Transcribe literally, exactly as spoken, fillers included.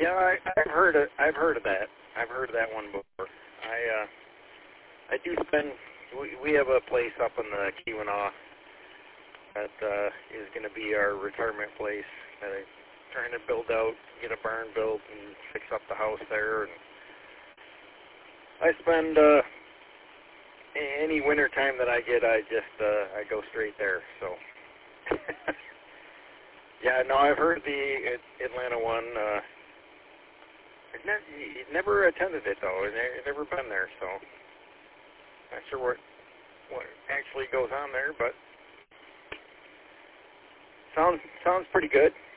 Yeah, I, I've heard of, I've heard of that. I've heard of that one before. I uh, I do spend. We, we have a place up in the Keweenaw that uh, is going to be our retirement place. That I'm trying to build out, get a barn built, and fix up the house there. And I spend uh, any winter time that I get, I just uh, I go straight there. So. Yeah, no, I've heard the Atlanta one. Uh, I've never, never attended it though. I've never been there, so not sure what what actually goes on there, but sounds sounds pretty good.